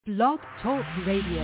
Blog Talk Radio.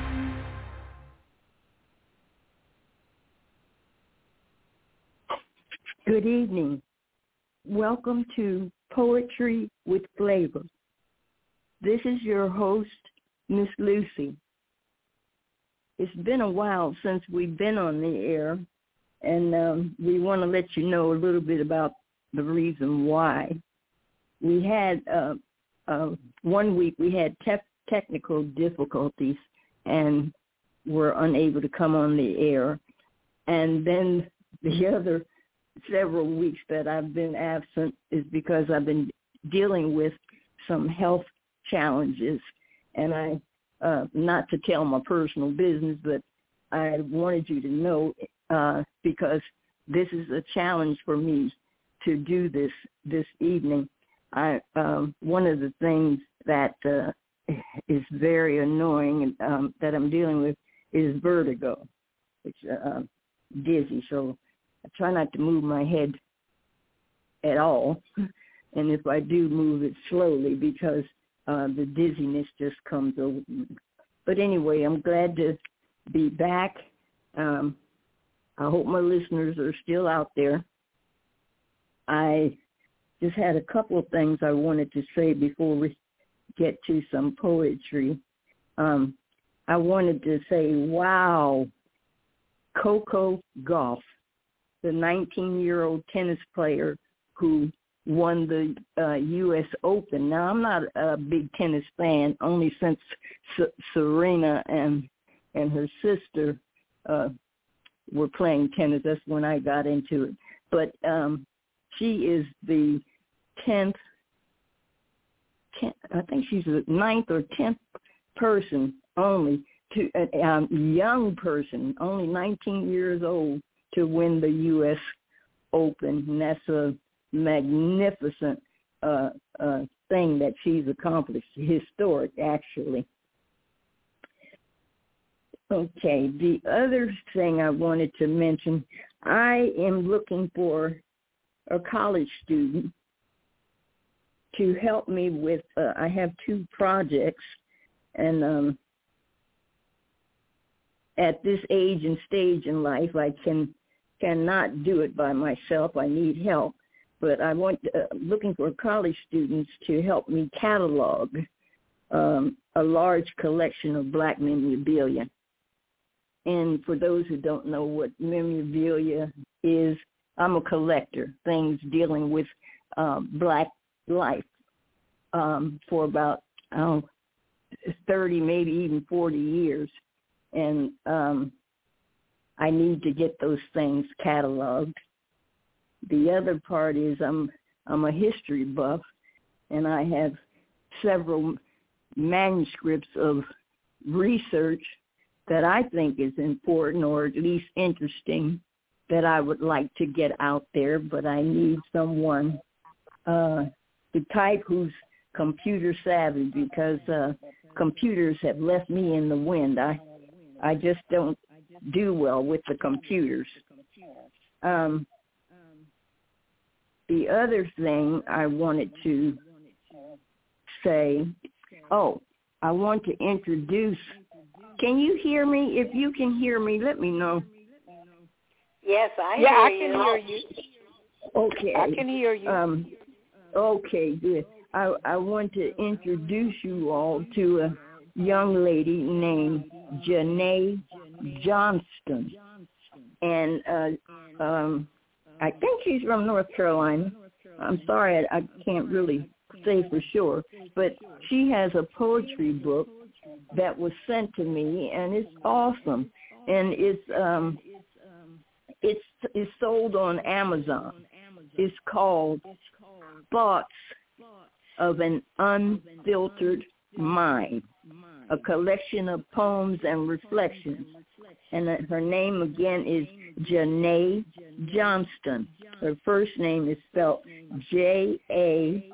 Good evening. Welcome to Poetry with Flavor. This is your host, Miss Lucy. It's been a while since we've been on the air, and we want to let you know a little bit about the reason why. We had 1 week we had technical difficulties and were unable to come on the air, and then the other several weeks that I've been absent is because I've been dealing with some health challenges, and I not to tell my personal business, but I wanted you to know because this is a challenge for me to do this evening. One of the things that is very annoying that I'm dealing with is vertigo, which dizzy. So I try not to move my head at all, and if I do, move it slowly because the dizziness just comes over me. But anyway, I'm glad to be back. I hope my listeners are still out there. I just had a couple of things I wanted to say before we get to some poetry. I wanted to say, wow, Coco Gauff, the 19-year-old tennis player who won the U.S. Open. Now, I'm not a big tennis fan, only since Serena and her sister were playing tennis. That's when I got into it. But she is the 10th, I think she's the 9th or 10th person only, to a young person, only 19 years old, to win the U.S. Open. And that's a magnificent thing that she's accomplished, historic, actually. Okay, the other thing I wanted to mention, I am looking for a college student to help me with, I have 2 projects, and at this age and stage in life, I cannot do it by myself. I need help. But I want looking for college students to help me catalog a large collection of Black memorabilia. And for those who don't know what memorabilia is, I'm a collector, things dealing with Black life for about 30, maybe even 40 years. And I need to get those things cataloged. The other part is I'm a history buff, and I have several manuscripts of research that I think is important or at least interesting that I would like to get out there, but I need someone, the type who's computer savvy, because computers have left me in the wind. I just don't do well with the computers. The other thing I wanted to say, I want to introduce, can you hear me? If you can hear me, let me know. Yes, I can hear you. Okay. I can hear you. Okay, good. I want to introduce you all to a young lady named Janae Johnston. And I think she's from North Carolina. I'm sorry, I can't really say for sure. But she has a poetry book that was sent to me, and it's awesome. And it's sold on Amazon. It's called Thoughts of an Unfiltered Mind, a collection of poems and reflections. And her name again is Janae Johnston. Her first name is spelled Janay,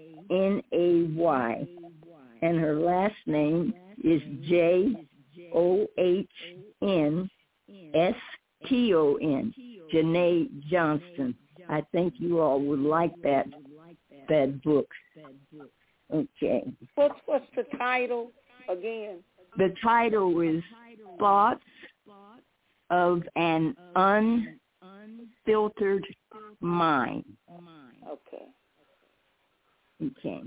and her last name is Johnston. Janae Johnston. I think you all would like that book. Okay. What's the title? again? The title is Thoughts of an Unfiltered Mind. Okay. Okay.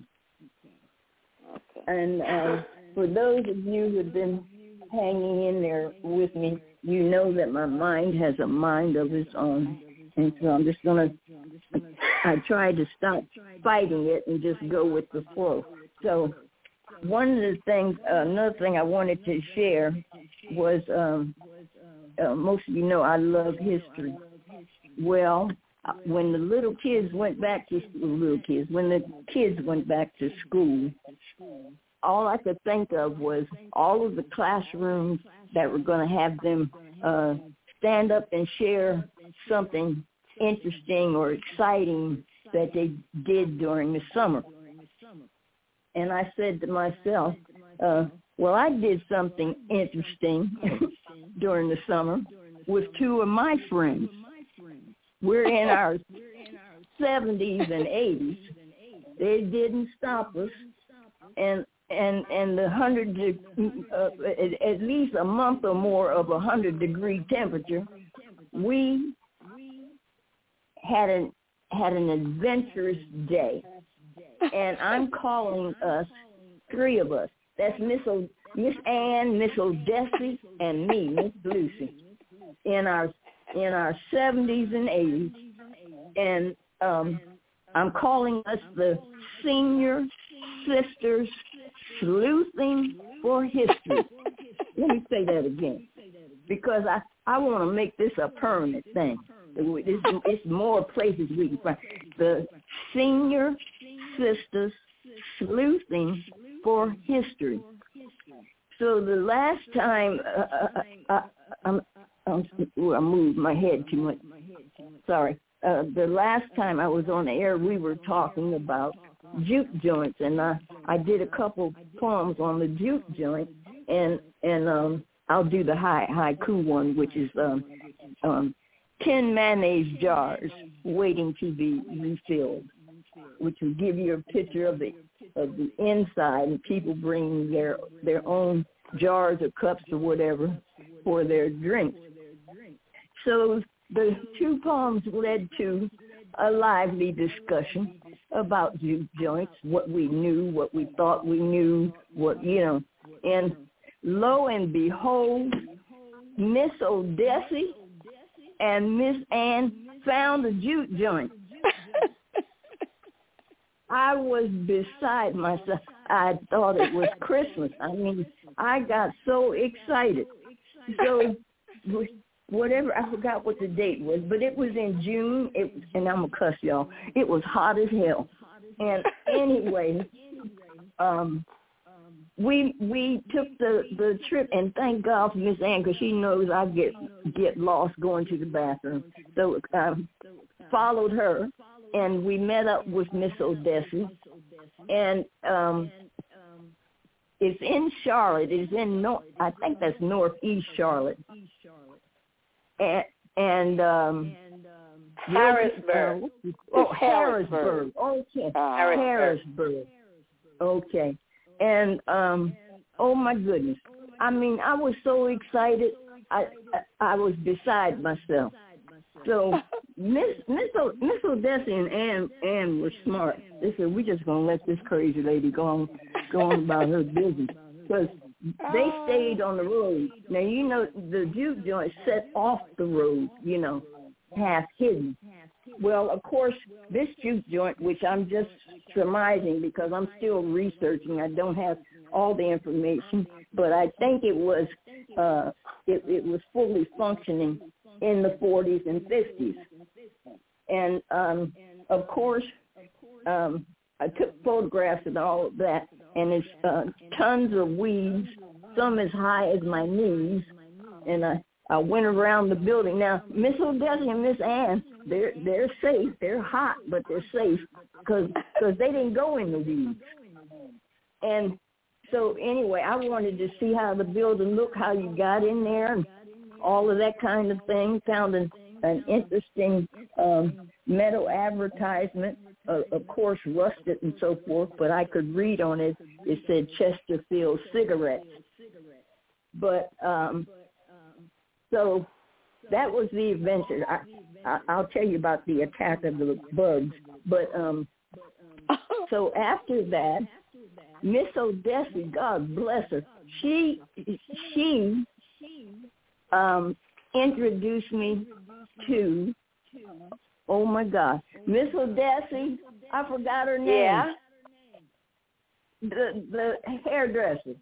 And for those of you who have been hanging in there with me, you know that my mind has a mind of its own. And so I'm just going to, I tried to stop fighting it and just go with the flow. So one of the things, another thing I wanted to share was, most of you know I love history. Well, when the little kids went back to when the kids went back to school, all I could think of was all of the classrooms that were going to have them stand up and share something interesting or exciting that they did during the summer. And I said to myself, well, I did something interesting during the summer with two of my friends. We're in our 70s and 80s. They didn't stop us. And the at least a month or more of 100-degree temperature, we had an adventurous day. And I'm calling us, three of us. That's Miss Ann, Miss Odessi, and me, Miss Lucy, in our 70s and 80s. And I'm calling us the Senior Sisters Sleuthing for History. Let me say that again, because I want to make this a permanent thing. It's more places we can find. The Senior Sisters Sleuthing for History. So the last time, I moved my head too much. Sorry. The last time I was on the air, we were talking about juke joints, and I did a couple poems on the juke joint, and I'll do the haiku one, which is 10 mayonnaise jars waiting to be refilled, which will give you a picture of the inside, and people bringing their own jars or cups or whatever for their drinks. So the two poems led to a lively discussion about juke joints, what we knew, what we thought we knew, and lo and behold, Miss Odessi and Miss Ann found a juke joint. I was beside myself. I thought it was Christmas. I mean, I got so excited. So whatever, I forgot what the date was, but it was in June, and I'm going to cuss y'all. It was hot as hell. And anyway, we took the trip, and thank God for Miss Ann, because she knows I get lost going to the bathroom. So followed her, and we met up with Miss Odessi, and it's in Charlotte. It's in I think that's northeast Charlotte, and Harrisburg. Harrisburg. Okay, Harrisburg. Okay, and oh my goodness! I mean, I was so excited. I was beside myself. So Miss Odessi and Ann were smart. They said, we're just going to let this crazy lady go on about her business. Because they stayed on the road. Now, you know, the juke joint set off the road, half hidden. Well, of course, this juke joint, which I'm just surmising because I'm still researching, I don't have all the information, but I think it was fully functioning in the 40s and 50s. And, of course, I took photographs and all of that, and it's tons of weeds, some as high as my knees, and I went around the building. Now, Miss Odessi and Miss Ann, they're safe. They're hot, but they're safe because they didn't go in the weeds. And so anyway, I wanted to see how the building looked, how you got in there, and all of that kind of thing. Found an interesting metal advertisement of course, rusted and so forth, but I could read on it. It said Chesterfield cigarettes. But so that was the adventure. I'll tell you about the attack of the bugs. But so after that, Miss Odessa, God bless her, she introduced me to, oh my God, Miss Odessa, I forgot her name. Yeah. The hairdresser.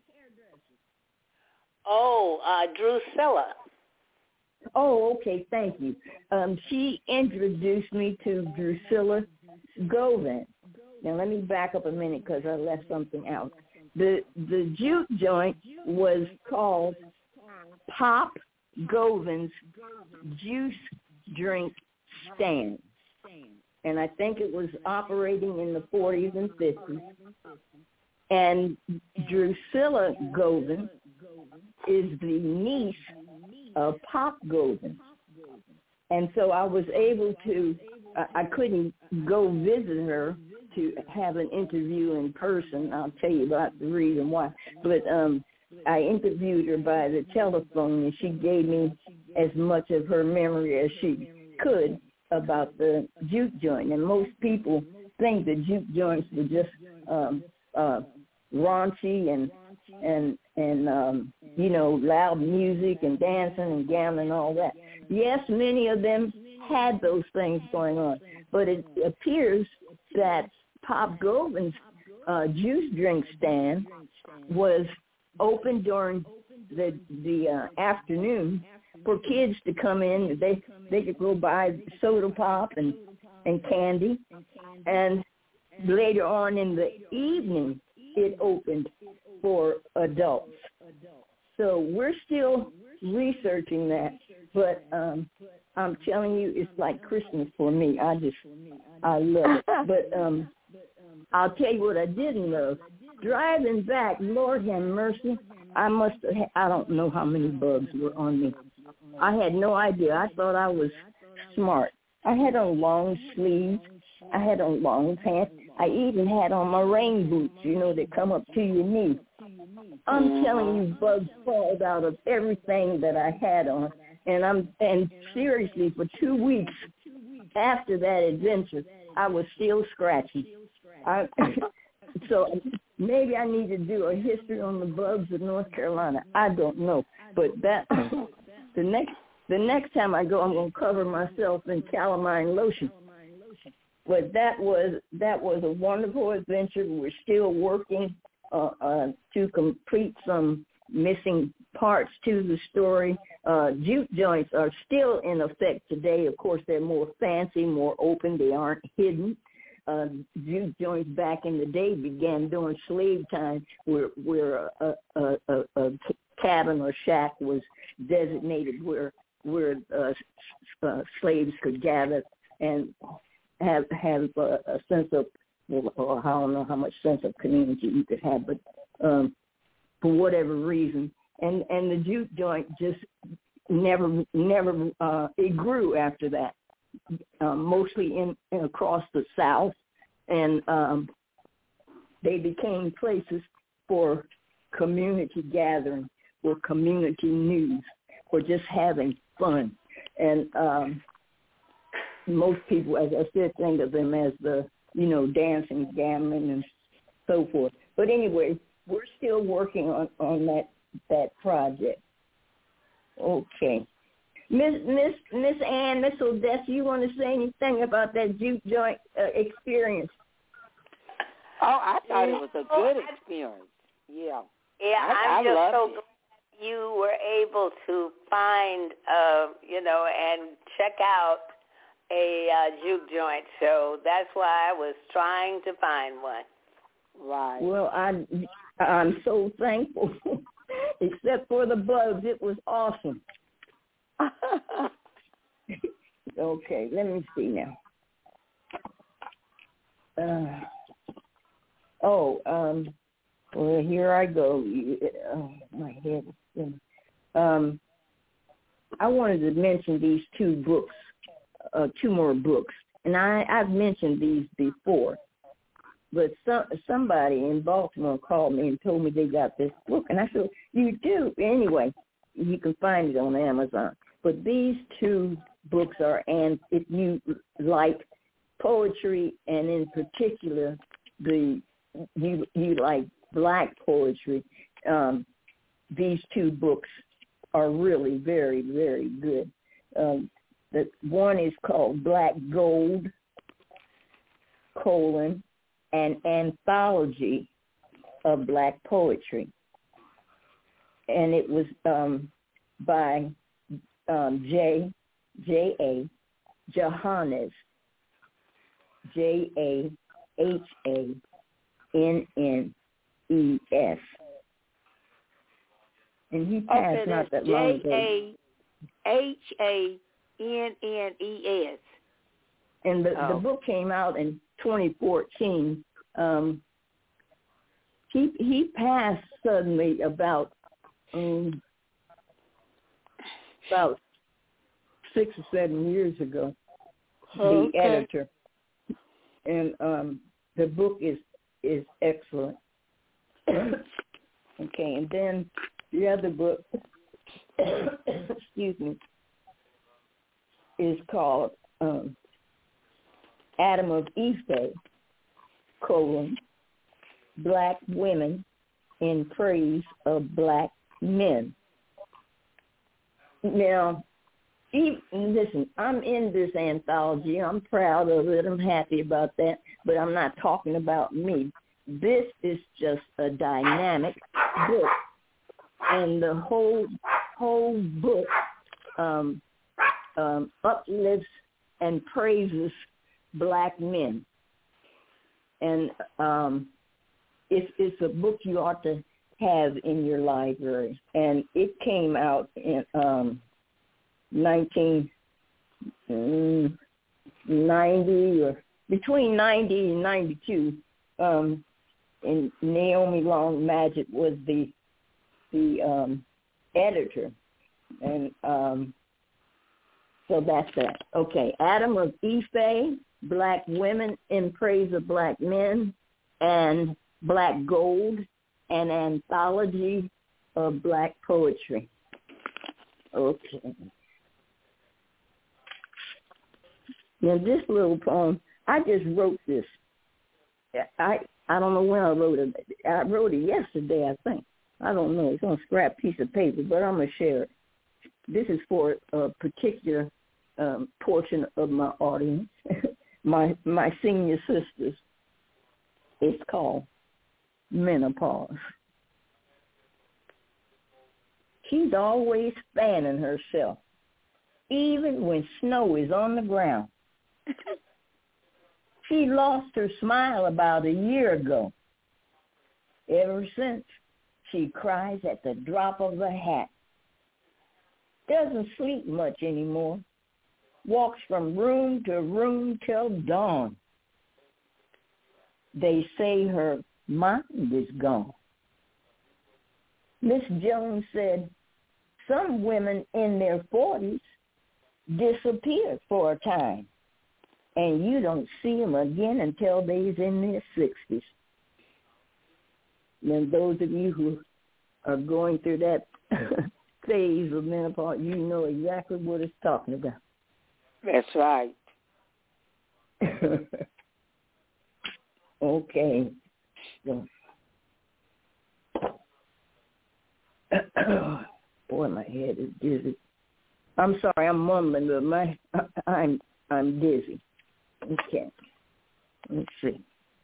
Oh, Drusilla. Oh, okay, thank you. She introduced me to Drusilla Govan. Now let me back up a minute because I left something out. The juke joint was called Pop Govan's Juice Drink Stand, and I think it was operating in the 40s and 50s. And Drusilla Govan is the niece of Pop Govan. And so I was able to, I couldn't go visit her to have an interview in person. I'll tell you about the reason why. But I interviewed her by the telephone, and she gave me as much of her memory as she could about the juke joint. And most people think the juke joints were just raunchy and you know, loud music and dancing and gambling and all that. Yes, many of them had those things going on, but it appears that Pop Govan's juice drink stand was open during the afternoon for kids to come in. They could go buy soda pop and candy, and later on in the evening it opened for adults. So we're still researching that, but I'm telling you, it's like Christmas for me. I love it. But I'll tell you what I didn't love. Driving back, Lord have mercy, I don't know how many bugs were on me. I had no idea. I thought I was smart. I had on long sleeves. I had on long pants. I even had on my rain boots, you know, that come up to your knee. I'm telling you, bugs crawled out of everything that I had on. And seriously, for 2 weeks after that adventure, I was still scratching. So maybe I need to do a history on the bugs of North Carolina. I don't know. But that the next time I go, I'm going to cover myself in calamine lotion. But that was a wonderful adventure. We're still working to complete some missing parts to the story. Juke joints are still in effect today. Of course, they're more fancy, more open. They aren't hidden. Juke joints back in the day began during slave time, where a cabin or shack was designated where slaves could gather and have a sense of, or I don't know how much sense of community you could have, but for whatever reason, and the juke joint just never it grew after that, mostly in across the South, and they became places for community gathering, for community news, for just having fun, and most people, as I said, think of them as the, you know, dancing, gambling, and so forth. But anyway, we're still working on that project. Okay. Miss Ann, Miss Odessa, you want to say anything about that juke joint experience? Oh, I thought it was a good experience. Yeah. Yeah, I'm just so glad you were able to find, and check out a juke joint. So that's why I was trying to find one. Right. Well, I'm so thankful. Except for the bugs, it was awesome. Okay, let me see now. Well, here I go. My head is spinning. I wanted to mention these two more books. and I've mentioned these before, but somebody in Baltimore called me and told me they got this book, and I said, you do? Anyway, you can find it on Amazon. But these two books are, and if you like poetry, and in particular you like Black poetry, these two books are really very, very good. The one is called Black Gold, an anthology of Black poetry. And it was by J.A. Jahannes, Jahannes. And he passed not that long ago. Jahannes. And the book came out in 2014. He passed suddenly about 6 or 7 years ago. The editor, and the book is excellent. Okay, and then the other book, excuse me, is called Adam of Ife, Black Women in Praise of Black Men. Now, listen, I'm in this anthology. I'm proud of it. I'm happy about that, but I'm not talking about me. This is just a dynamic book, and the whole book uplifts and praises Black men. And it's a book you ought to have in your library. And it came out in 1990 or between 90 and 92. And Naomi Long Madgett was the editor. And so that's that. Okay, Adam of Ife, Black Women in Praise of Black Men, and Black Gold, an anthology of Black poetry. Okay. Now this little poem, I just wrote this. I don't know when I wrote it. I wrote it yesterday, I think. I don't know. It's on a scrap piece of paper, but I'm going to share it. This is for a particular portion of my audience, my senior sisters. It's called Menopause. She's always fanning herself, even when snow is on the ground. She lost her smile about a year ago. Ever since, she cries at the drop of a hat. Doesn't sleep much anymore. Walks from room to room till dawn. They say her mind is gone. Miss Jones said, some women in their 40s disappear for a time, and you don't see them again until they's in their 60s. And those of you who are going through that phase of menopause, you know exactly what it's talking about. That's right. Okay. So, boy, my head is dizzy. I'm sorry, I'm mumbling, but I'm dizzy. Okay. Let's see.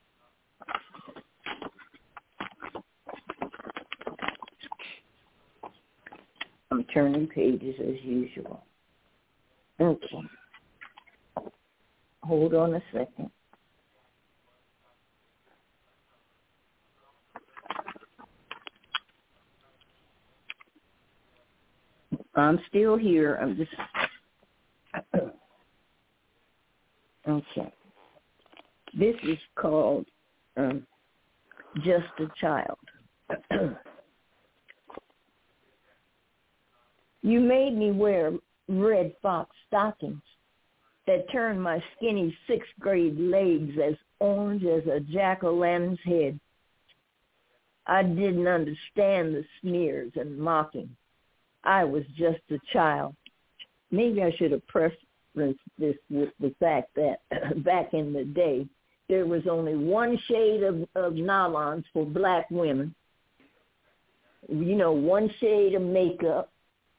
I'm turning pages as usual. Okay. Hold on a second. I'm still here. I'm just... Okay. This is called Just a Child. You made me wear red fox stockings that turned my skinny sixth-grade legs as orange as a jack-o'-lantern's head. I didn't understand the sneers and mocking. I was just a child. Maybe I should have prefaced this with the fact that back in the day, there was only one shade of nylons for black women. You know, one shade of makeup.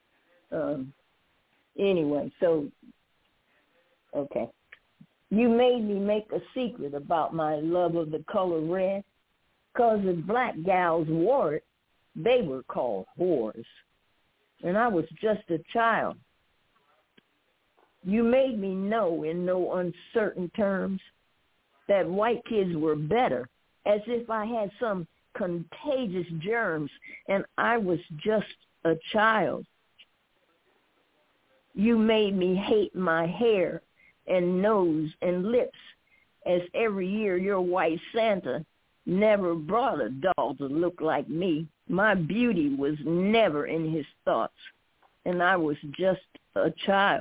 Anyway, so, okay. You made me make a secret about my love of the color red, because if black gals wore it, they were called whores. And I was just a child. You made me know in no uncertain terms that white kids were better, as if I had some contagious germs and I was just a child. You made me hate my hair and nose and lips, as every year your white Santa never brought a doll to look like me. My beauty was never in his thoughts, and I was just a child.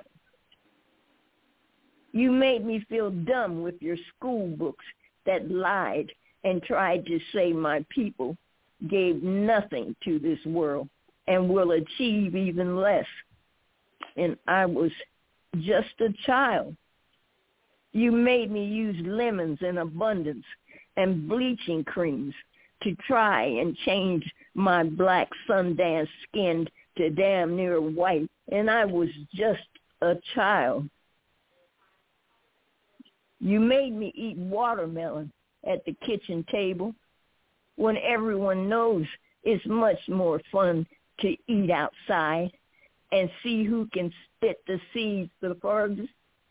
You made me feel dumb with your school books that lied and tried to say my people gave nothing to this world and will achieve even less. And I was just a child. You made me use lemons in abundance and bleaching creams to try and change my black Sundance skin to damn near white, and I was just a child. You made me eat watermelon at the kitchen table when everyone knows it's much more fun to eat outside and see who can spit the seeds the farthest.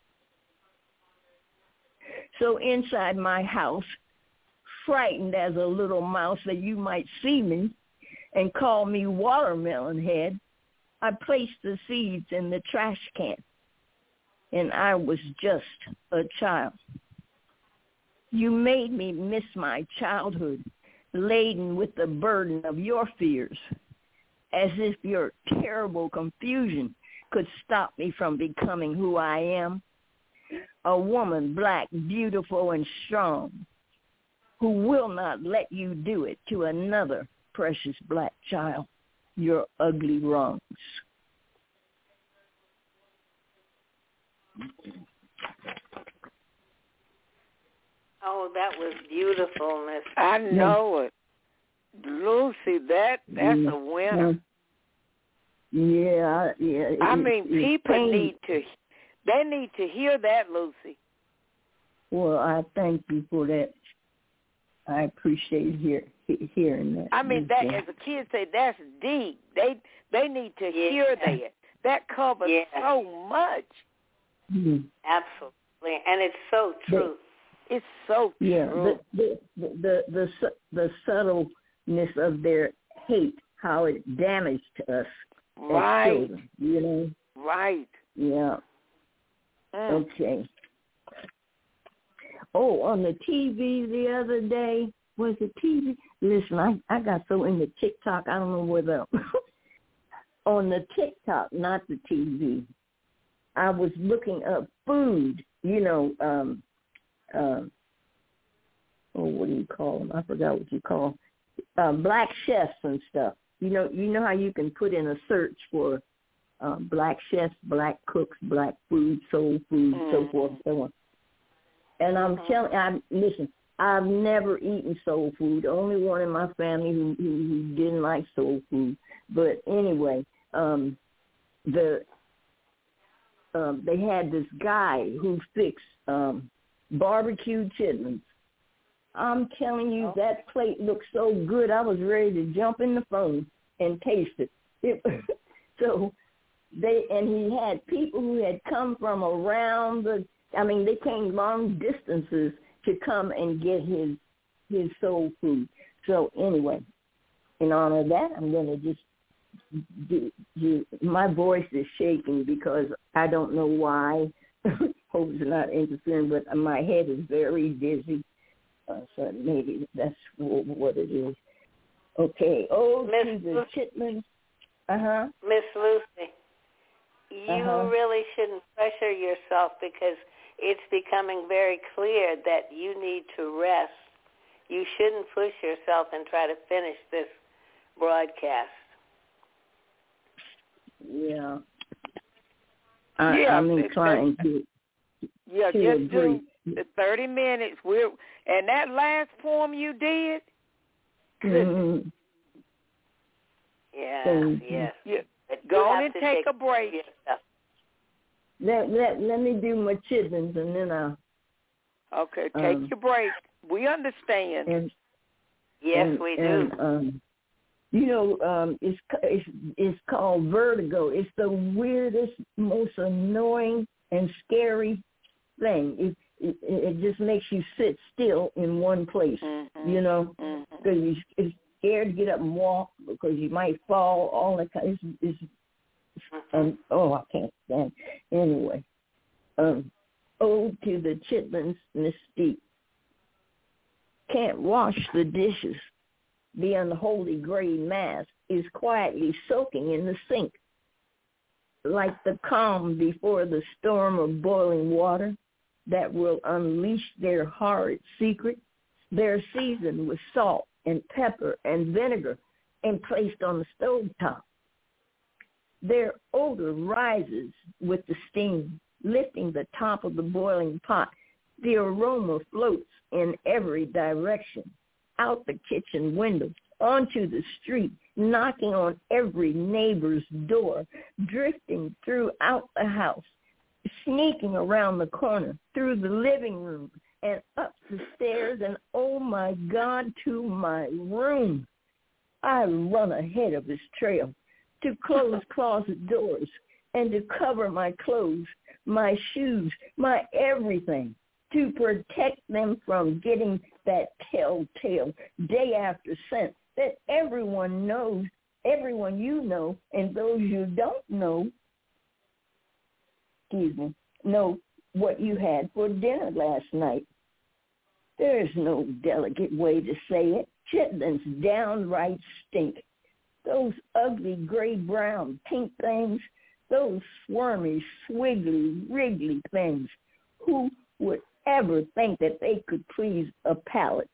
So inside my house, frightened as a little mouse that you might see me and call me watermelon head, I placed the seeds in the trash can, and I was just a child. You made me miss my childhood, laden with the burden of your fears, as if your terrible confusion could stop me from becoming who I am, a woman black, beautiful, and strong, who will not let you do it to another precious black child, your ugly wrongs. Oh, that was beautiful, Miss. I know it. Lucy, that's a winner. Yeah. I mean, people need to hear that, Lucy. Well, I thank you for that. I appreciate hearing that. I mean, that as a kid say, that's deep. They need to hear that. That covers so much. Mm-hmm. Absolutely, and it's so true. It's so true. The subtleness of their hate, how it damaged us right. as children, you know? Right. Yeah. Okay. Oh, on the TV the other day, was it TV? Listen, I got so into TikTok, I don't know whether on the TikTok, not the TV, I was looking up food, you know, what do you call them? I forgot what you call them. Black chefs and stuff. You know how you can put in a search for black chefs, black cooks, black food, soul food, so forth and so on. And I'm listen, I've never eaten soul food. The only one in my family who didn't like soul food. But anyway, they had this guy who fixed barbecued chitlins. I'm telling you, that plate looked so good, I was ready to jump in the phone and taste it. So he had people who had come from around they came long distances to come and get his soul food. So anyway, in honor of that, I'm going to just my voice is shaking because I don't know why. Hope it's not interfering, but my head is very dizzy. So maybe that's what it is. Okay. Oh, to the Chitlins. Miss Lucy, you really shouldn't pressure yourself because it's becoming very clear that you need to rest. You shouldn't push yourself and try to finish this broadcast. Yeah. I'm inclined to. Yeah, to just agree. do the 30 minutes. And that last form you did. Mm-hmm. Yes. Yeah. Go on and take a break. Let me do my chitlins and then I'll. Okay, take your break. We understand. Yes, we do. It's called vertigo. It's the weirdest, most annoying and scary thing. It just makes you sit still in one place, because you're scared to get up and walk because you might fall. All that kind. I can't stand. Anyway, ode to the chitlins mystique. Can't wash the dishes. The unholy gray mass is quietly soaking in the sink. Like the calm before the storm of boiling water that will unleash their horrid secret, they're seasoned with salt and pepper and vinegar and placed on the stovetop. Their odor rises with the steam, lifting the top of the boiling pot. The aroma floats in every direction, out the kitchen window, onto the street, knocking on every neighbor's door, drifting throughout the house, sneaking around the corner, through the living room, and up the stairs, and oh my God, to my room. I run ahead of this trail to close closet doors and to cover my clothes, my shoes, my everything, to protect them from getting that telltale day after scent that everyone knows, everyone you know, and those you don't know, know what you had for dinner last night. There's no delicate way to say it. Chitlins downright stink. Those ugly gray-brown pink things, those squirmy, swiggly, wriggly things. Who would ever think that they could please a palate?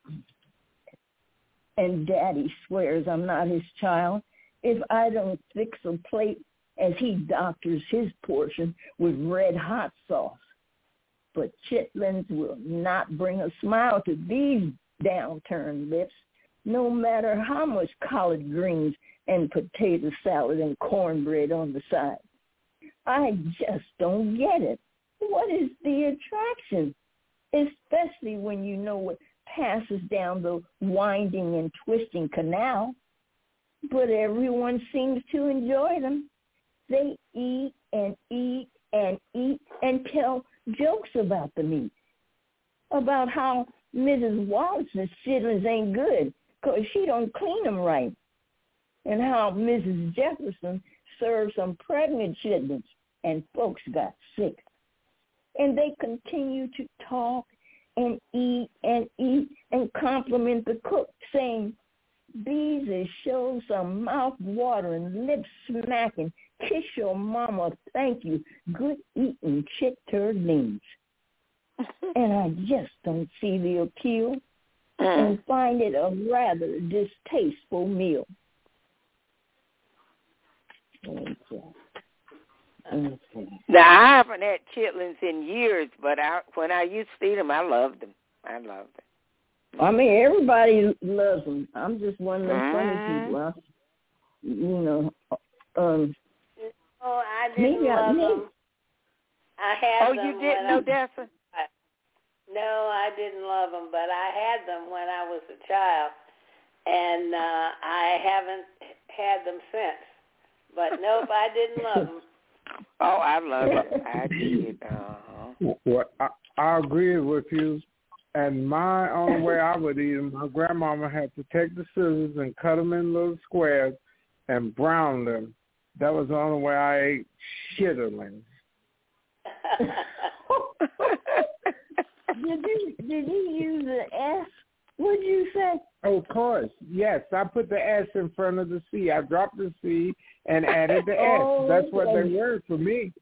And Daddy swears I'm not his child if I don't fix a plate as he doctors his portion with red hot sauce. But chitlins will not bring a smile to these downturned lips, no matter how much collard greens and potato salad and cornbread on the side. I just don't get it. What is the attraction? Especially when you know what passes down the winding and twisting canal. But everyone seems to enjoy them. They eat and eat and eat and tell jokes about the meat, about how Mrs. Wallace's chitlins ain't good because she don't clean them right, and how Mrs. Jefferson served some pregnant chitlins and folks got sick. And they continue to talk and eat and compliment the cook, saying, "These is show some mouth-watering, lip-smacking, kiss your mama, thank you, good eating chick turd-lings." And I just don't see the appeal and find it a rather distasteful meal. Now, I haven't had chitlins in years, but when I used to eat them, I loved them. I mean, everybody loves them. I'm just one of them funny people. I didn't love them. I had them. Oh, you didn't, Odessa? No, I didn't love them, but I had them when I was a child, and I haven't had them since. But nope, I didn't love them. Oh, I love them. I did. Well, I agree with you. And my only way I would eat them, my grandmama had to take the scissors and cut them in little squares and brown them. That was the only way I ate chitterlings. Did he use an S What'd you say? Of course. Yes, I put the S in front of the C. I dropped the C and added the S. That's what they were for me.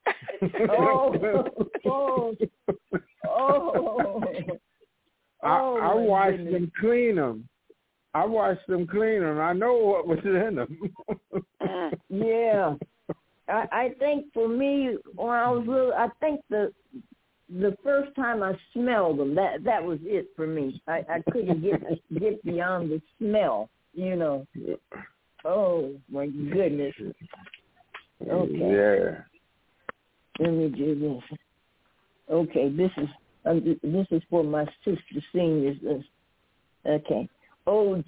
I watched them clean them. I know what was in them. Yeah. I think for me, when I was little, I think the first time I smelled them, that was it for me. I couldn't get beyond the smell, you know. Oh my goodness. Okay. Yeah. Let me do this. Okay, this is for my sister seniors. Okay. Ode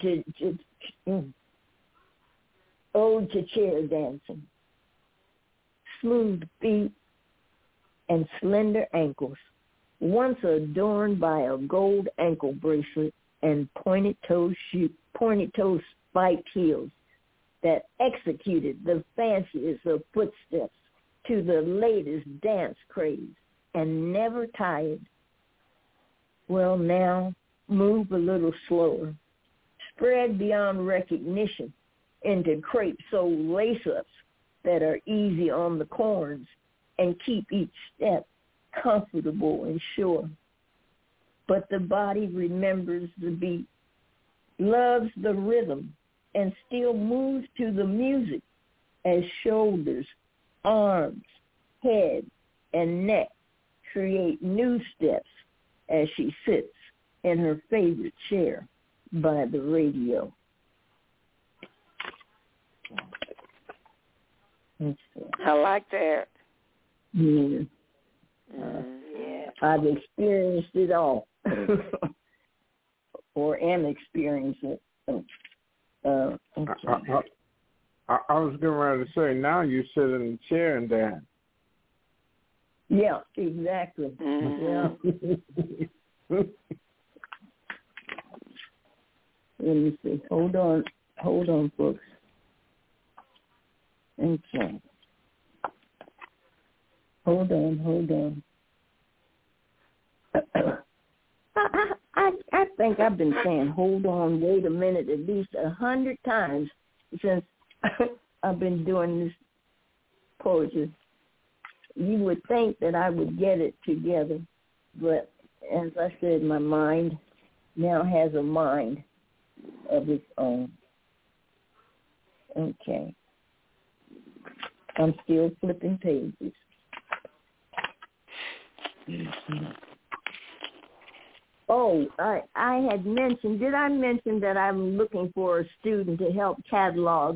to chair dancing. Smooth feet and slender ankles, once adorned by a gold ankle bracelet and pointed toe spiked heels that executed the fanciest of footsteps to the latest dance craze and never tired. Well, now move a little slower. Spread beyond recognition into crepe-sole lace-ups that are easy on the corns and keep each step comfortable and sure. But the body remembers the beat, loves the rhythm, and still moves to the music as shoulders, arms, head, and neck create new steps as she sits in her favorite chair by the radio. I like that. Yeah. Yeah. I've experienced it all, or am experiencing it. Okay. I was getting ready to say, now you sit in the chair and dance. Yeah, exactly. Mm-hmm. Yeah. Let me see. Hold on, folks. Okay. Hold on. I think I've been saying hold on, wait a minute at least 100 times since I've been doing this poetry. You would think that I would get it together, but as I said, my mind now has a mind of its own. Okay. I'm still flipping pages. Oh, I had mentioned, did I mention that I'm looking for a student to help catalog?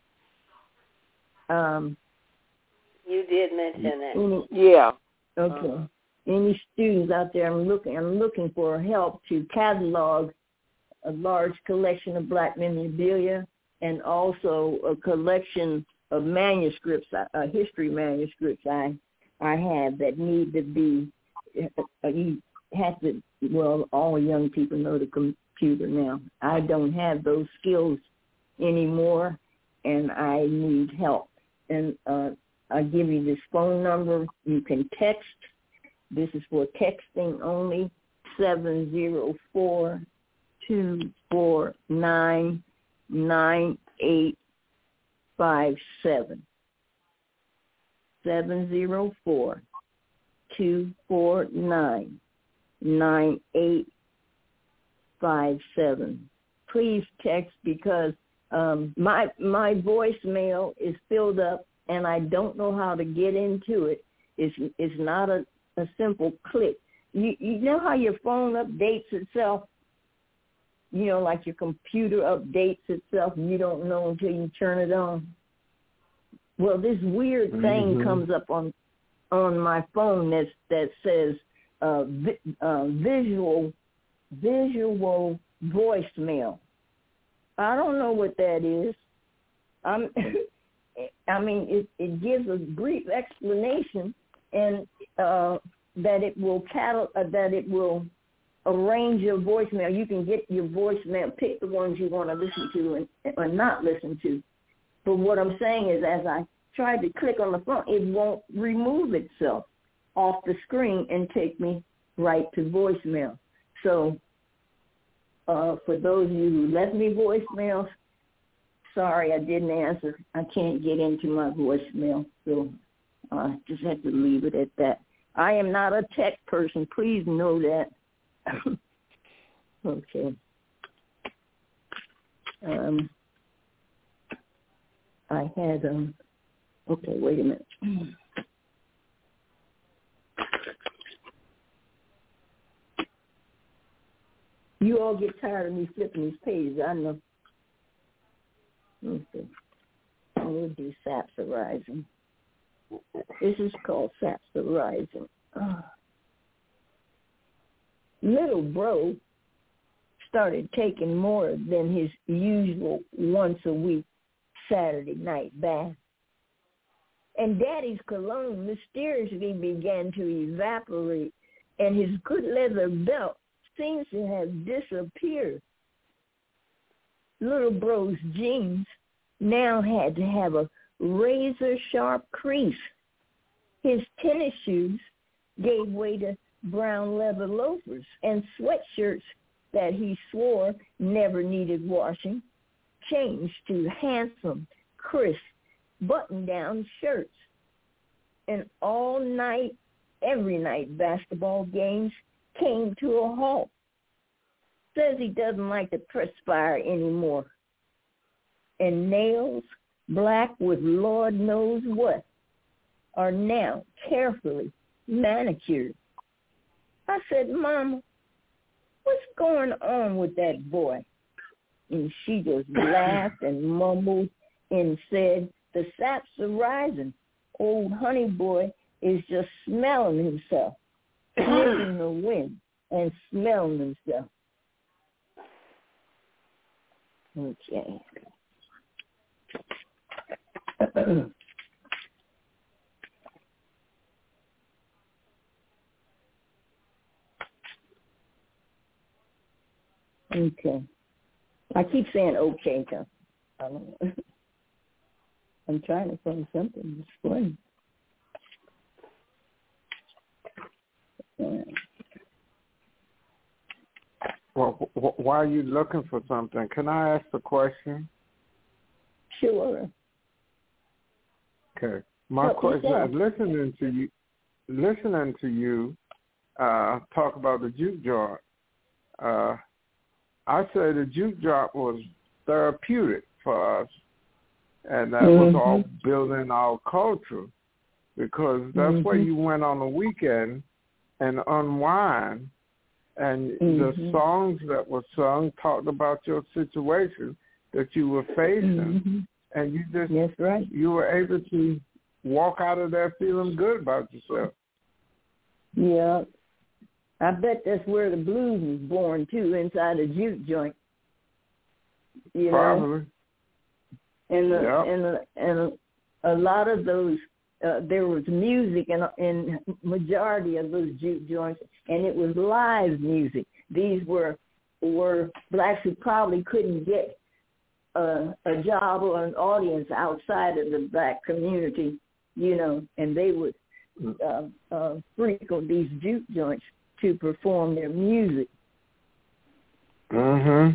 You did mention it. Yeah. Okay. Any students out there? I'm looking for help to catalog a large collection of Black memorabilia and also a collection of manuscripts, history manuscripts I have that need to be. You have to. Well, all young people know the computer now. I don't have those skills anymore, and I need help. And I'll give you this phone number. You can text. This is for texting only, 704-249-9857. 704-249-9857. Please text because my voicemail is filled up and I don't know how to get into it. It's not a simple click. You know how your phone updates itself? You know, like your computer updates itself and you don't know until you turn it on? Well, this weird thing comes up on my phone that says visual voicemail. I don't know what that is. I mean, it gives a brief explanation and that it will arrange your voicemail. You can get your voicemail, pick the ones you want to listen to or not listen to. But what I'm saying is, as I tried to click on the phone, it won't remove itself off the screen and take me right to voicemail. So For those of you who left me voicemails, sorry I didn't answer. I can't get into my voicemail, so I just have to leave it at that. I am not a tech person. Please know that. Okay. I had, okay, wait a minute. You all get tired of me flipping these pages, I know. Okay. We'll do Saps Arising. This is called Saps Arising. Little bro started taking more than his usual once-a-week Saturday night bath. And Daddy's cologne mysteriously began to evaporate, and his good leather belt seems to have disappeared. Little bro's jeans now had to have a razor-sharp crease. His tennis shoes gave way to brown leather loafers, and sweatshirts that he swore never needed washing changed to handsome, crisp, button-down shirts. And all night, every night, basketball games came to a halt. Says he doesn't like to perspire anymore. And nails, black with Lord knows what, are now carefully manicured. I said, Mama, what's going on with that boy? And she just laughed and mumbled and said, the saps are rising. Old honey boy is just smelling himself, sniffing the wind and smelling himself. Okay. Okay. I keep saying okay, because I don't know. I'm trying to find something that's funny. Well, why are you looking for something? Can I ask a question? Sure. Okay. My question is listening to you talk about the juke joint. I say the juke joint was therapeutic for us, and that was all building our culture, because that's where you went on the weekend and unwind, and the songs that were sung talked about your situation that you were facing, and you just you were able to walk out of there feeling good about yourself. Yeah. I bet that's where the blues was born, too, inside a juke joint. You Probably. know? And a lot of those, there was music in majority of those juke joints, and it was live music. These were blacks who probably couldn't get a job or an audience outside of the black community, and they would frequent these juke joints to perform their music. Yeah.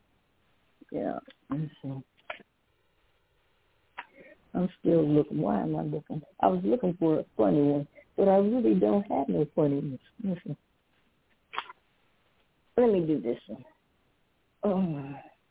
I'm still looking. Why am I looking? I was looking for a funny one, but I really don't have no funny ones. Listen. Let me do this one.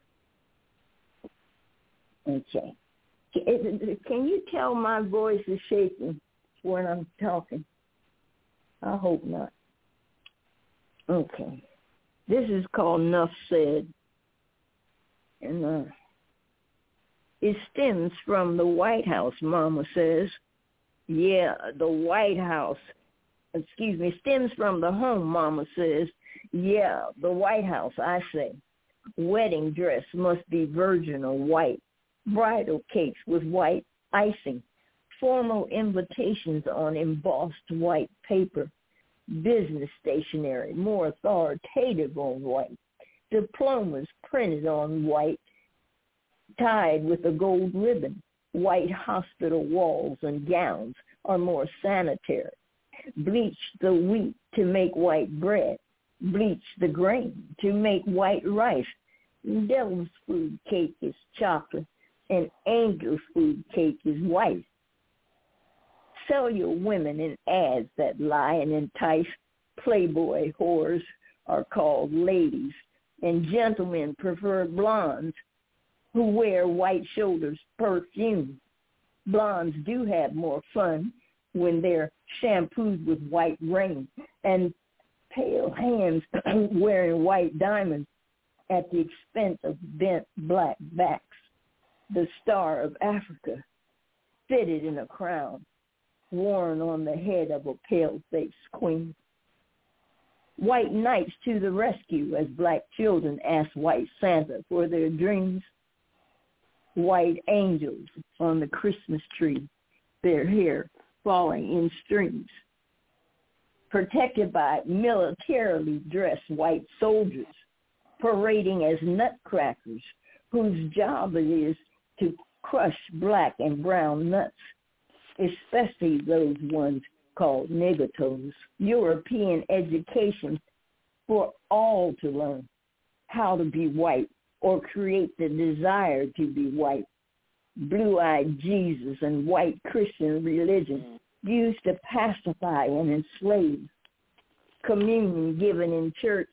Okay. Can you tell my voice is shaking when I'm talking? I hope not. Okay. This is called Nuff Said. And it stems from the White House, Mama says. Yeah, the White House. Stems from the home, Mama says. Yeah, the White House, I say. Wedding dress must be virgin or white. Bridal cakes with white icing. Formal invitations on embossed white paper. Business stationery, more authoritative on white. Diplomas printed on white, tied with a gold ribbon. White hospital walls and gowns are more sanitary. Bleach the wheat to make white bread. bleach the grain to make white rice. Devil's food cake is chocolate, and angel's food cake is white. Sell your women in ads that lie and entice. Playboy whores are called ladies, and gentlemen prefer blondes who wear white shoulders perfume. Blondes do have more fun when they're shampooed with white rain, and pale hands wearing white diamonds at the expense of bent black backs. The star of Africa, fitted in a crown, worn on the head of a pale-faced queen. White knights to the rescue as black children ask white Santa for their dreams. White angels on the Christmas tree, their hair falling in streams. Protected by militarily dressed white soldiers, parading as nutcrackers, whose job it is to crush black and brown nuts, especially those ones called negatones. European education for all to learn how to be white or create the desire to be white. Blue-eyed Jesus and white Christian religion used to pacify and enslave. Communion given in church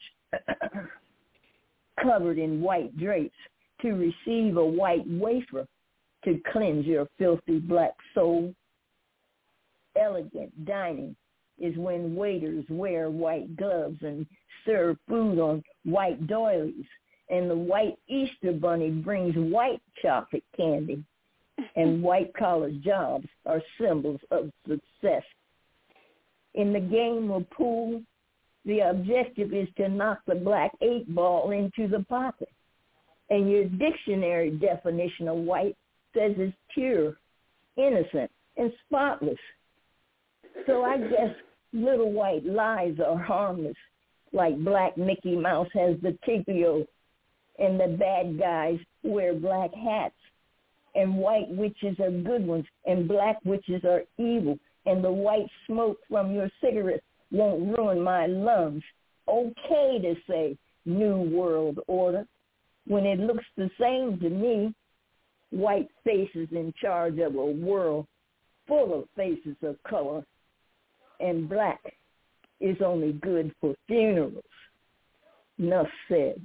covered in white drapes to receive a white wafer to cleanse your filthy black soul. Elegant dining is when waiters wear white gloves and serve food on white doilies, and the white Easter bunny brings white chocolate candy, and white-collar jobs are symbols of success. In the game of pool, the objective is to knock the black 8-ball into the pocket, and your dictionary definition of white says it's pure, innocent, and spotless. So I guess little white lies are harmless, like black Mickey Mouse has the tipio, and the bad guys wear black hats, and white witches are good ones, and black witches are evil, and the white smoke from your cigarette won't ruin my lungs. Okay to say New World Order when it looks the same to me. White faces in charge of a world full of faces of color, and black is only good for funerals. Enough said.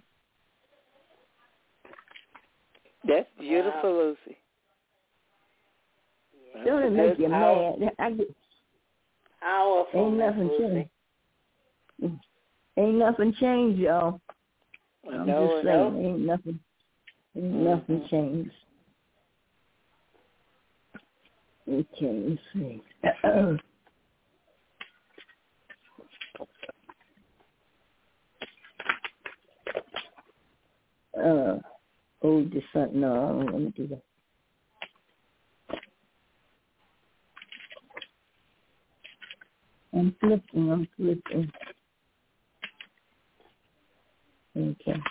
That's beautiful, Lucy. Don't it make you mad? Powerful. Ain't nothing changed. Ain't nothing changed, y'all. I'm just saying, ain't nothing changed. Okay, let's see. Just something. No, let me do that. I'm flipping. Okay.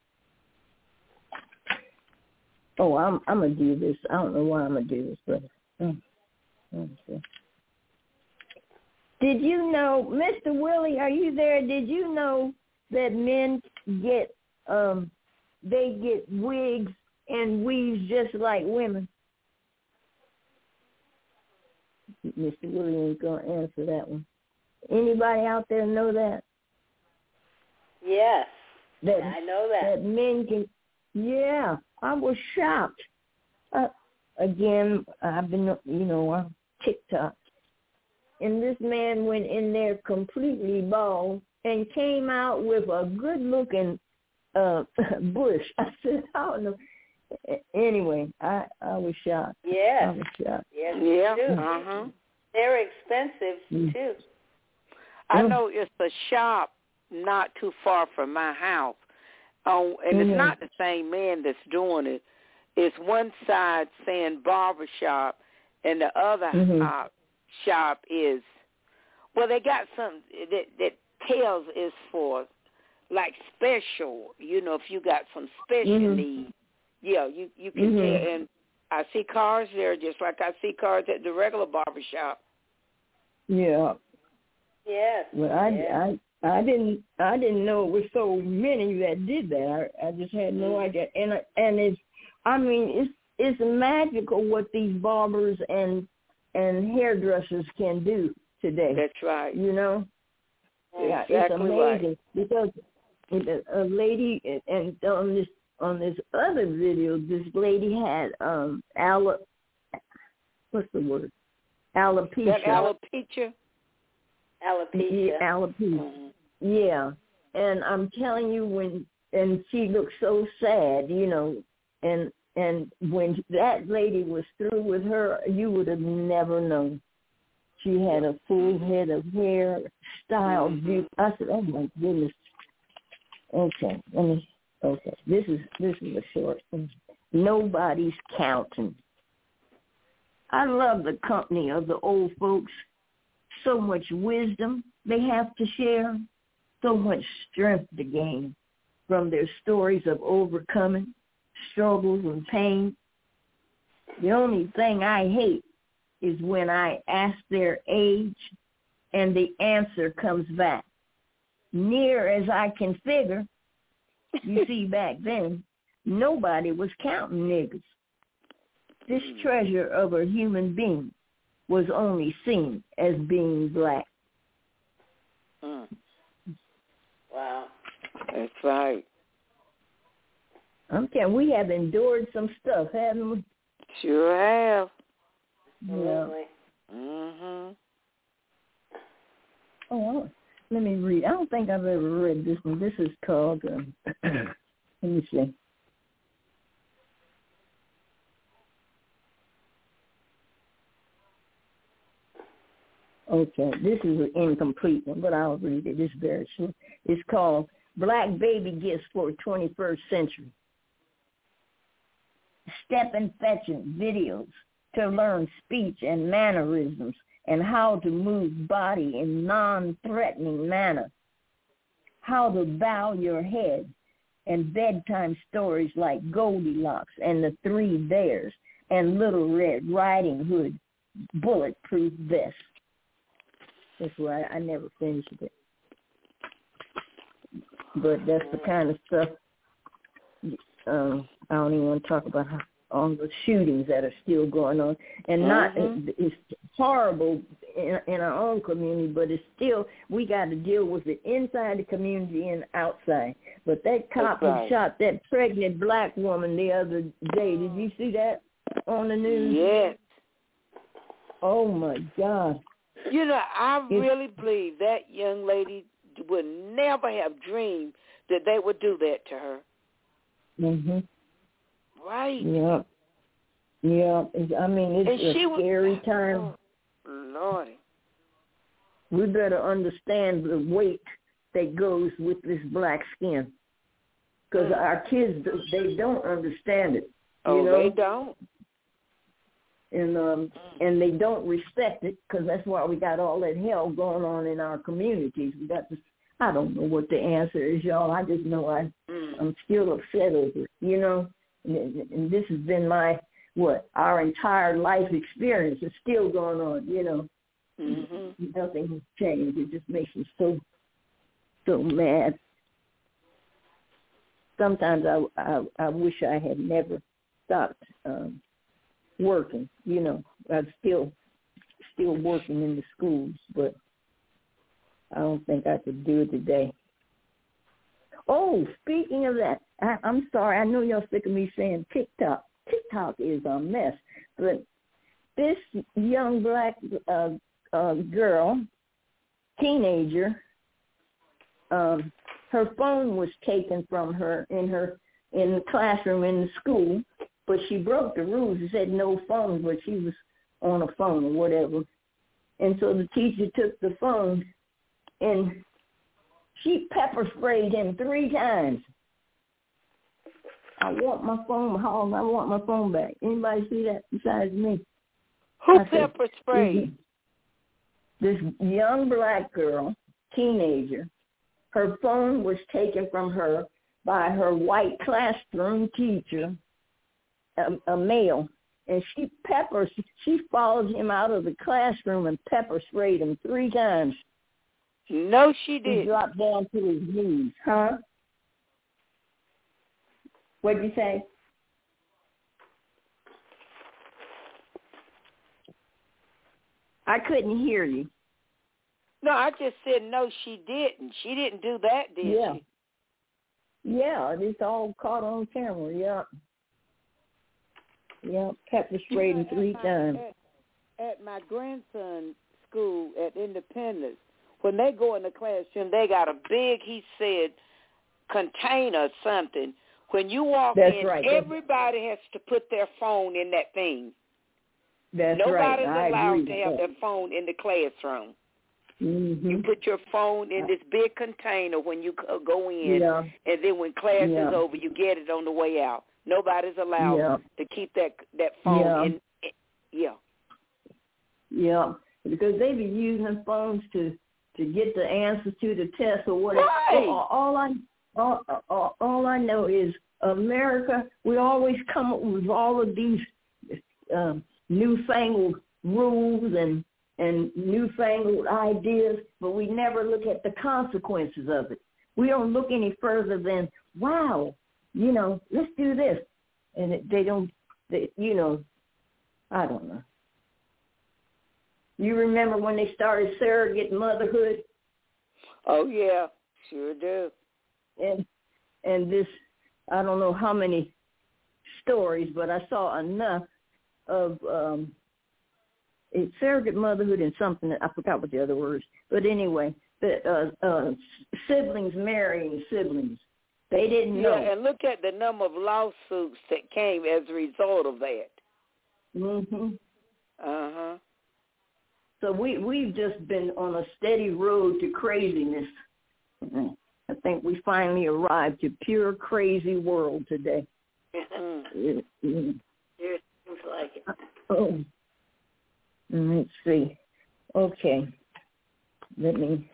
Oh, I'm gonna do this. I don't know why I'm gonna do this, but okay. Did you know, Mr. Willie? Are you there? Did you know that men get they get wigs and weaves just like women? Mr. Willie ain't gonna answer that one. Anybody out there know that? Yes, I know that. That men can. Yeah, I was shocked. Again, I've been, on TikTok, and this man went in there completely bald and came out with a good-looking bush. I said, I don't know. Anyway, I was shocked. Yeah. I was shocked. Yes, yeah. They're expensive, too. I know it's a shop not too far from my house. And it's not the same man that's doing it. It's one side saying barber shop, and the other shop is, well, they got some that tells is for, like, special. If you got some special needs. Yeah, you can tell. And I see cars there just like I see cars at the regular barber shop. Yeah. Yes. Well, I didn't know it was so many that did that. I just had no idea. And it's magical what these barbers and hairdressers can do today. That's right. You know? Yeah, exactly, it's amazing right. because a lady, and on this other video, this lady had what's the word? Alopecia. That alopecia? Alopecia. Alopecia. Mm-hmm. Yeah, and I'm telling you, and she looked so sad, you know, and when that lady was through with her, you would have never known. She had a full head of hair, styled. Mm-hmm. I said, "Oh my goodness." Okay, this is a short one. Nobody's counting. I love the company of the old folks. So much wisdom they have to share, so much strength to gain from their stories of overcoming struggles and pain. The only thing I hate is when I ask their age and the answer comes back near as I can figure. You see, back then, nobody was counting niggas. This treasure of a human being was only seen as being black. Wow. That's right. I'm telling you, we have endured some stuff, haven't we? Sure have. Absolutely. Yeah. Mhm. Oh, let me read. I don't think I've ever read this one. This is called, let me see. Okay, this is an incomplete one, but I'll read it. It's very short. It's called Black Baby Gifts for 21st Century. Step and fetching videos to learn speech and mannerisms and how to move body in non-threatening manner. How to bow your head, and bedtime stories like Goldilocks and the Three Bears and Little Red Riding Hood bulletproof vest. That's why I never finished it. But that's the kind of stuff I don't even want to talk about all the shootings that are still going on. And it's horrible in our own community, but it's still, we got to deal with it inside the community and outside. But that cop who shot that pregnant black woman the other day, did you see that on the news? Yes. Oh, my God. You know, I really believe that young lady would never have dreamed that they would do that to her. Mhm. Right. Yeah. Yeah. I mean, it's a scary time. Oh, Lordy. We better understand the weight that goes with this black skin, because our kids, they don't understand it. You know? They don't. And they don't respect it, because that's why we got all that hell going on in our communities. We got this. I don't know what the answer is, y'all. I just know I'm still upset over it, you know. And this has been our entire life experience. It's still going on, you know. Mm-hmm. Nothing has changed. It just makes me so mad. Sometimes I wish I had never stopped working, you know. I'm still working in the schools, but I don't think I could do it today. Oh, speaking of that, I'm sorry. I know y'all sick of me saying TikTok. TikTok is a mess. But this young black girl, teenager, her phone was taken from her in the classroom in the school, but she broke the rules. It said no phone, but she was on a phone or whatever. And so the teacher took the phone and she pepper sprayed him 3 times. I want my phone, Holland. I want my phone back. Anybody see that besides me? Who pepper sprayed? This young black girl, teenager. Her phone was taken from her by her white classroom teacher, a male, and she followed him out of the classroom and pepper sprayed him 3 times. No, she didn't. He dropped down to his knees. Huh? What'd you say? I couldn't hear you. No, I just said no, she didn't. She didn't do that, did she? Yeah, it's all caught on camera, yeah. Yeah, pepper sprayed him 3 times. At my grandson's school at Independence, when they go in the classroom, they got a big, he said, container or something. When you walk in, everybody has to put their phone in that thing. Nobody's allowed to have their phone in the classroom. Mm-hmm. You put your phone in this big container when you go in, and then when class is over, you get it on the way out. Nobody's allowed to keep that phone in. Yeah, because they be using phones to get the answers to the test or whatever. Right. All I know is America. We always come up with all of these newfangled rules and newfangled ideas, but we never look at the consequences of it. We don't look any further than, wow, let's do this. And I don't know. You remember when they started surrogate motherhood? Oh, yeah, sure do. And this, I don't know how many stories, but I saw enough of surrogate motherhood and something, I forgot what the other words, but anyway, siblings marrying siblings. They didn't know. Yeah, and look at the number of lawsuits that came as a result of that. Mm-hmm. Uh-huh. So we've just been on a steady road to craziness. I think we finally arrived to pure crazy world today. It seems like it. Oh. Let's see. Okay. Let me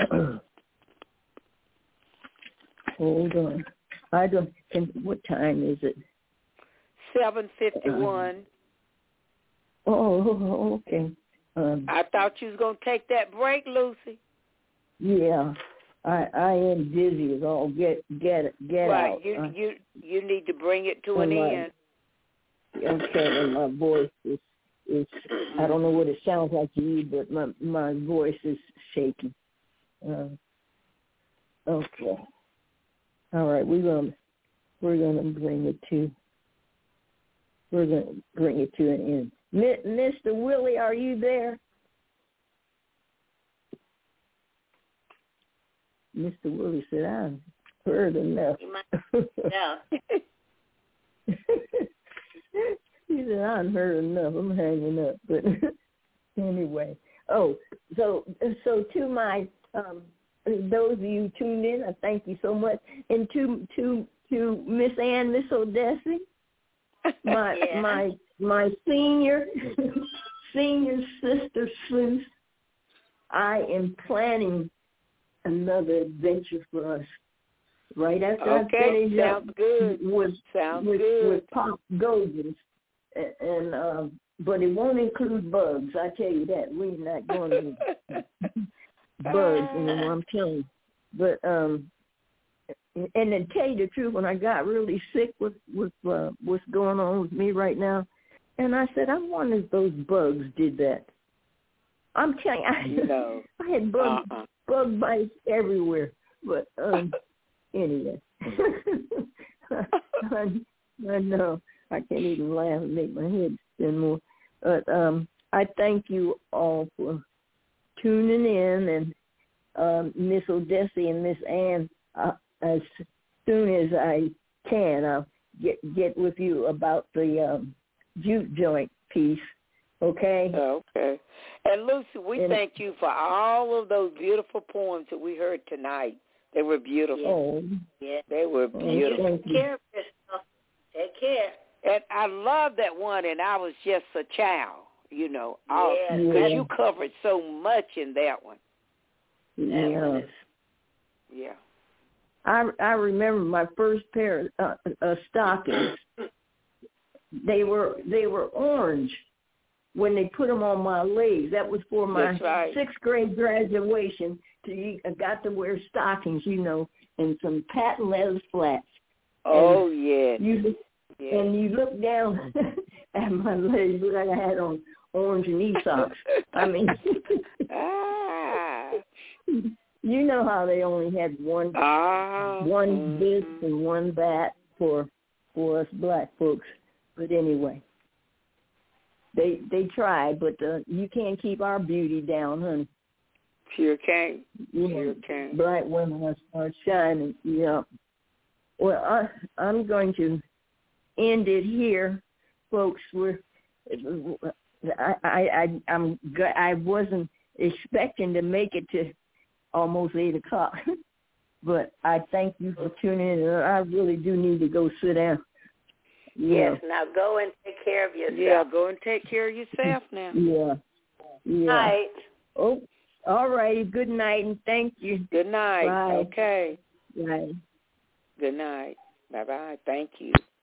hold on. What time is it? 7:51. Okay. I thought you was going to take that break, Lucy. Yeah. I am dizzy as all get right. out. You need to bring it to an end. Okay, and my voice is I don't know what it sounds like to you, but my voice is shaking. Okay. All right, we're gonna bring it to an end. Mr. Willie, are you there? Mr. Willie said, I've heard enough. Yeah. He said, I've heard enough. I'm hanging up. But anyway. So to my those of you tuned in, I thank you so much. And to Miss Ann, Miss Odessi, my senior sister Sleuth, I am planning another adventure for us right after I finish sounds up good. with Pop Goldens, and but it won't include bugs. I tell you that we're not going to bugs anymore. I'm telling you. But and to tell you the truth, when I got really sick with what's going on with me right now, and I said, I wonder if those bugs did that. I'm telling you, I had bug bites everywhere. But anyway, I know I can't even laugh and make my head spin more. But I thank you all for tuning in, and Miss Odessi and Miss Ann, as soon as I can, I'll get with you about the juke joint piece. Okay. Okay. And Lucy, we thank you for all of those beautiful poems that we heard tonight. They were beautiful. Oh, yeah. They were beautiful. Take care of yourself. Take care. And I love that one, and I was just a child, because you covered so much in that one. Yeah. Yeah. I remember my first pair of stockings. They were orange. when they put them on my legs. That was for my sixth grade graduation. I got to wear stockings, and some patent leather flats. Oh, yes. And you look down at my legs, look like I had on orange and knee socks. I mean, you know how they only had one this and one that for us black folks. But anyway, they tried, but you can't keep our beauty down, honey. Sure can't. Sure can't. Bright women are shining. Yeah. Well, I'm going to end it here, folks. I wasn't expecting to make it to almost 8:00, but I thank you for tuning in. I really do need to go sit down. Yes, now go and take care of yourself. Yeah, go and take care of yourself now. Yeah. Night. Oh, all righty. Good night, and thank you. Good night. Bye. Okay. Bye. Good night. Bye-bye. Thank you.